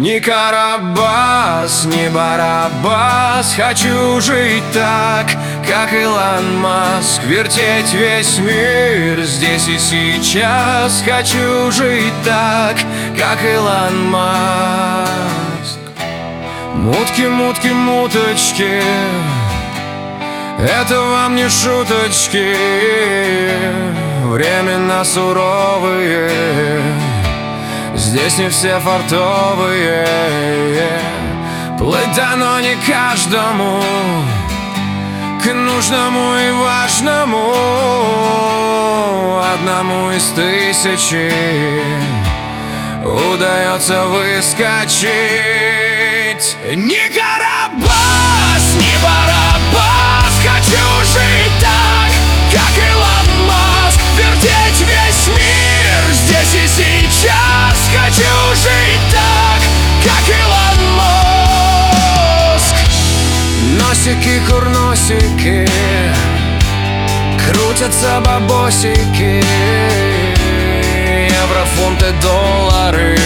Ни Карабас, ни Барабас. Хочу жить так, как Илон Маск, вертеть весь мир здесь и сейчас. Хочу жить так, как Илон Маск. Мутки, мутки, муточки, это вам не шуточки. Времена суровые, здесь не все фартовые. Плыть дано не каждому, к нужному и важному, одному из тысячи удается выскочить. Ни Карабас, ни Барабас. Хочу жить так, как Илон Маск, вертеть весь мир здесь и сейчас. Хочу жить так, как Илон Маск. Носики, курносики, крутятся бабосики, евро, фунты, доллары,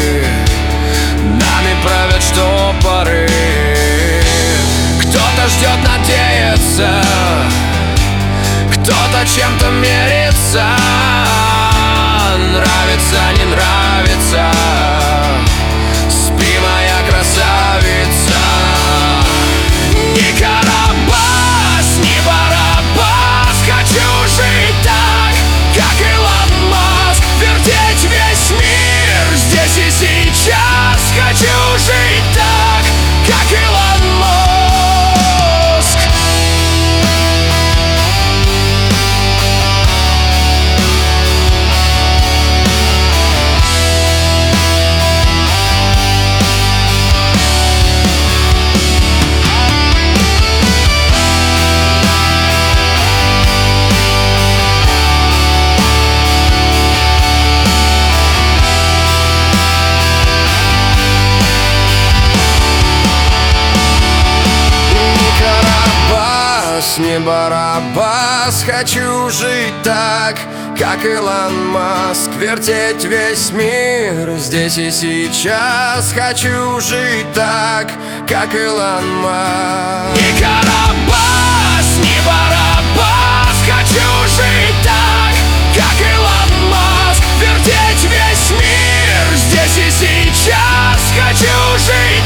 нами правят штопоры. Кто-то ждет, надеется, кто-то чем-то мерится. Нравится, не нравится, спи, моя красавица. Ни Карабас, ни Барабас. Хочу жить так, как Илон Маск, вертеть весь мир здесь и сейчас. Хочу жить так, как Илон Маск. Не Барабас. Хочу жить так, как Илон Маск, вертеть весь мир здесь и сейчас. Хочу жить так, как Илон Маск. Ни Карабас, ни Барабас. Хочу жить так, как Илон Маск, вертеть весь мир здесь и сейчас. Хочу жить